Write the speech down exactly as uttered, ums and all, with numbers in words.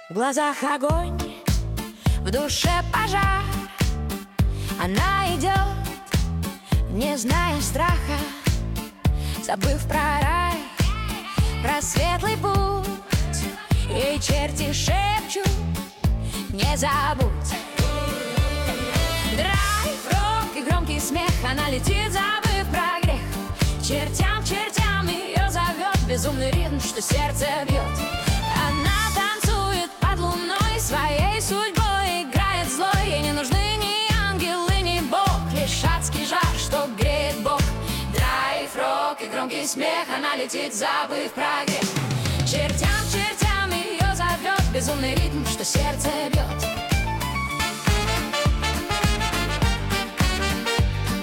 В глазах огонь, в душе пожар. Она идет, не зная страха, забыв про рай, про светлый путь. Ей черти шепчут: не забудь. Драйв, рок и громкий смех. Она летит, забыв про грех. Чертям, чертям ее зовет безумный ритм, что сердце бьет. Она танцует под луной, своей судьбой играет злой. Ей не нужны ни ангелы, ни бог, лишь адский жар, что греет Бог. Драйв, рок и громкий смех. Она летит, забыв про грех. Чертям, чертям ее зовет безумный ритм, что сердце бьет.